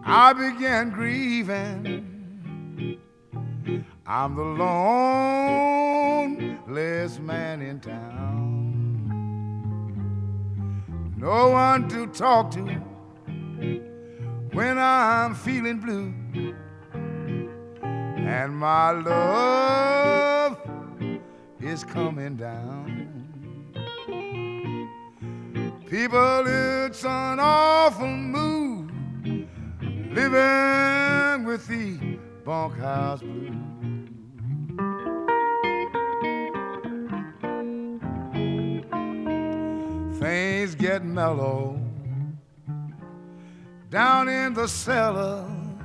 I began grieving. I'm the loneliest man in town. No one to talk to when I'm feeling blue. And my love is coming down. People, it's an awful mood living with the bunkhouse blues. Things get mellow down in the cellar.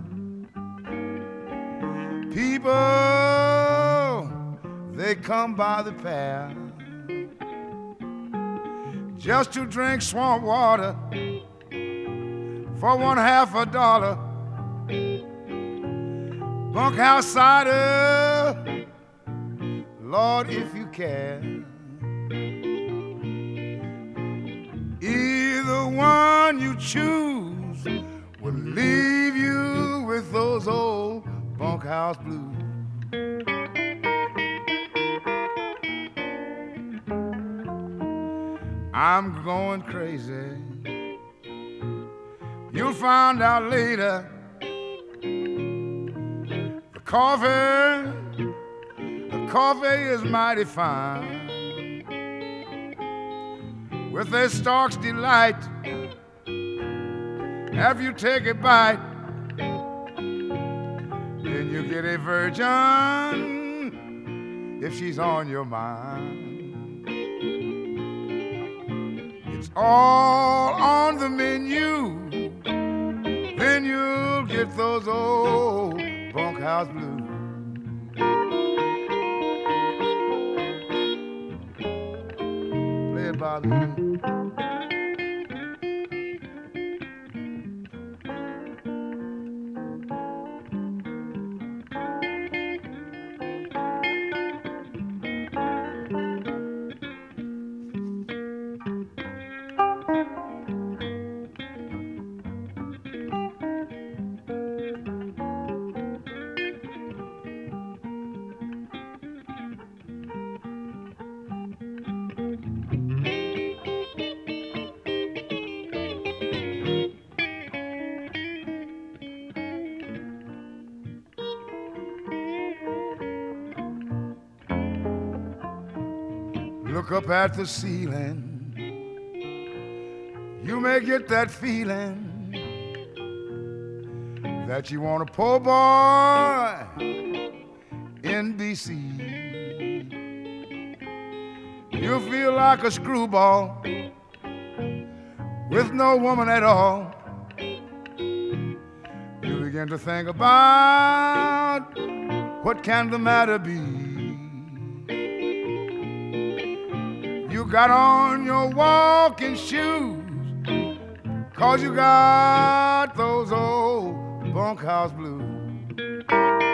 People, they come by the pair just to drink swamp water for $1/2. Bunkhouse cider, Lord, if you care. Either one you choose will leave you with those old bunkhouse blues. I'm going crazy. You'll find out later. The coffee is mighty fine. With a Stark's Delight, after you take a bite, then you get a virgin if she's on your mind. It's all on the menu, then you'll get those old bunkhouse blues. Play it, Bobby. Look up at the ceiling, you may get that feeling that you want a poor boy in D.C. You feel like a screwball with no woman at all. You begin to think about what can the matter be. You got on your walking shoes, 'cause you got those old bunkhouse blues.